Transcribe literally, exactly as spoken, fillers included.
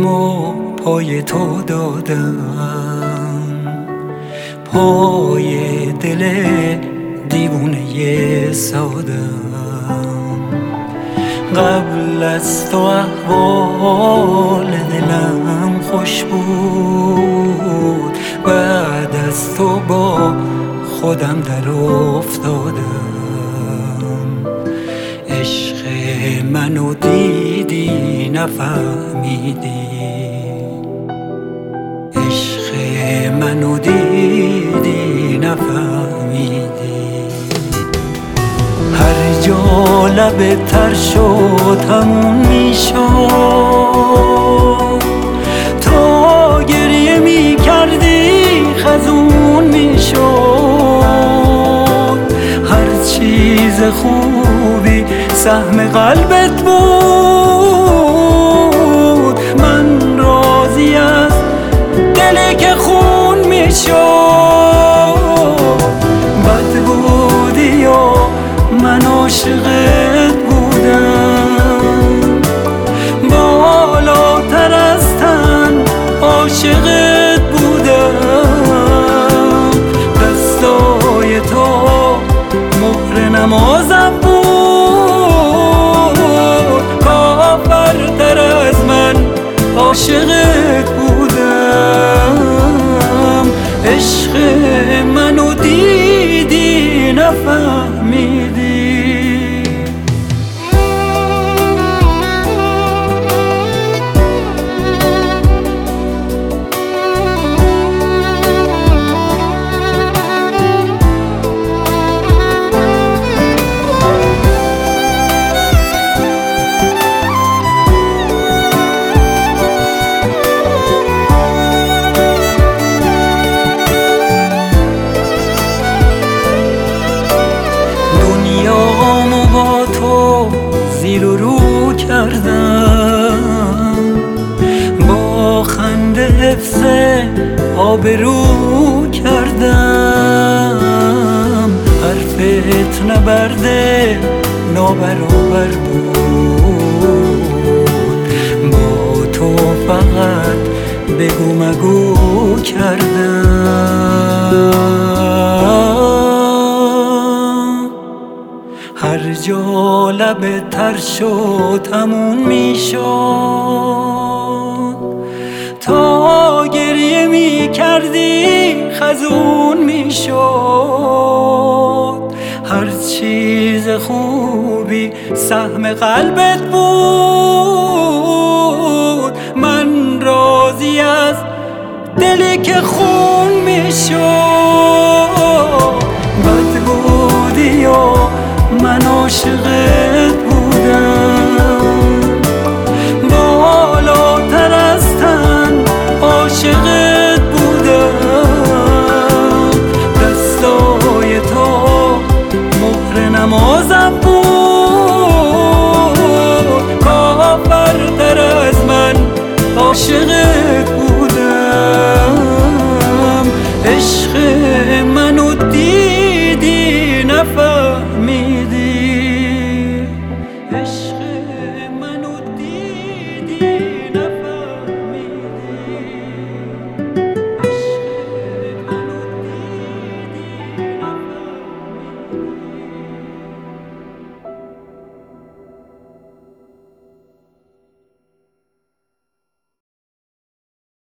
و پای تو دادم، پای دل دیوونه سادم. قبل از تو احوال دلم خوش بود، بعد از تو با خودم در افتادم. عشق منو دیدی نفهمیدی، عشق منو دیدی نفهمیدی. هر جا لب تر شد همون میشد، تا گریه می کردی خزون میشد. هر چیز خوبی سهم قلبت بود، من راضی از دلی که خون میشد. بد بودی و من عاشقت بودم، بالاتر از تن عاشقت بودم. دستای تو مهر نمازم بود، کافرتر از من عاشقت بودم. عشق منو دیدی نفهمیدی. زیر و رو کردم، با خنده حفظ آبرو کردم. حرفت نبرده نابرابر بود، با تو فقط بگو مگو کردم. هر جا لب تر شد همون میشد، تا گریه می کردی خزون میشد. هر چیز خوبی سهم قلبت بود، من راضی از دلی که خون میشد. بد بودی و من عاشقت بودم، بالاتر از تن عاشقت بودم. دستای تو مهر نمازم بود، کافرتر از من عاشقت بودم. عشق منو دیدی نفهمیدی.